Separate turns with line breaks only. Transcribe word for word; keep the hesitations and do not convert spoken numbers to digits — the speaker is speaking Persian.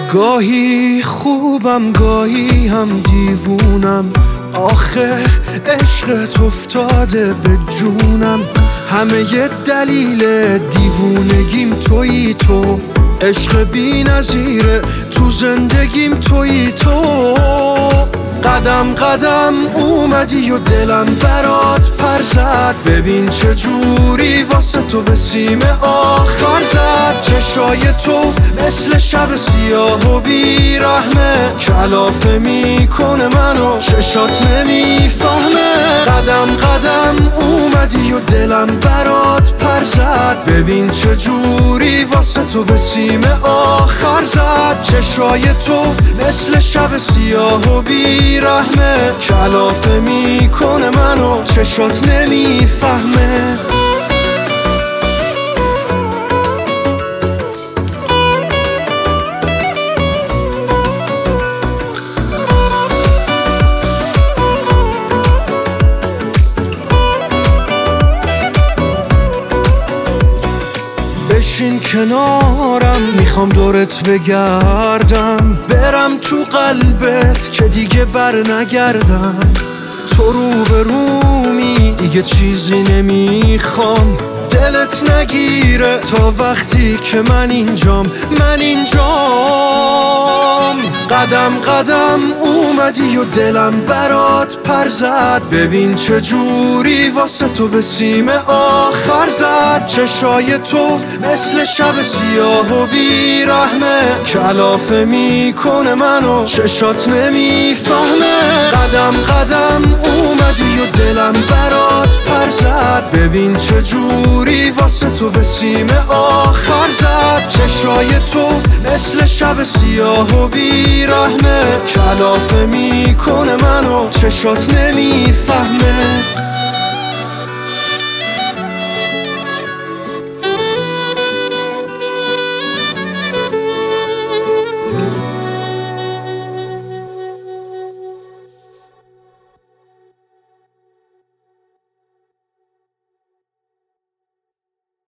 گاهی خوبم گاهی هم دیوونم، آخه عشقت افتاده به جونم. همه ی دلیل دیوونگیم تویی تو، عشق بی نظیره تو زندگیم تویی تو. قدم قدم اومدی و دلم برات پر زد، ببین چه جوری واسه تو به سیم آخر زد. چشای تو مثل شب سیاه و بیرحمه، کلافه میکنه منو چشات نمیفهمه. قدم قدم اومدی و دلم برات پر زد، ببین چه جوری واسه تو به سیم آخر زد. چشای تو مثل شب سیاه و بیرحمه، کلافه میکنه منو چشات نمیفهمه. بشین کنارم، میخوام دورت بگردم، برم تو قلبت که دیگه بر نگردم. تو رو به رومی دیگه چیزی نمیخوام، دلت نگیره تا وقتی که من اینجام، من اینجام. قدم قدم اومدی و دلم برات پر زد، ببین چه جوری واسه تو به سیم آخر زد. چشای تو مثل شب سیاه و بیرحمه، کلافه میکنه منو چشات نمیفهمه. قدم قدم اومدی و دلم برات پر زد، ببین چه جوری واسه تو به سیم آخر زد. چشای تو مثل شب سیاه و بیرحمه، کلافه میکنه منو چشات نمیفهمه.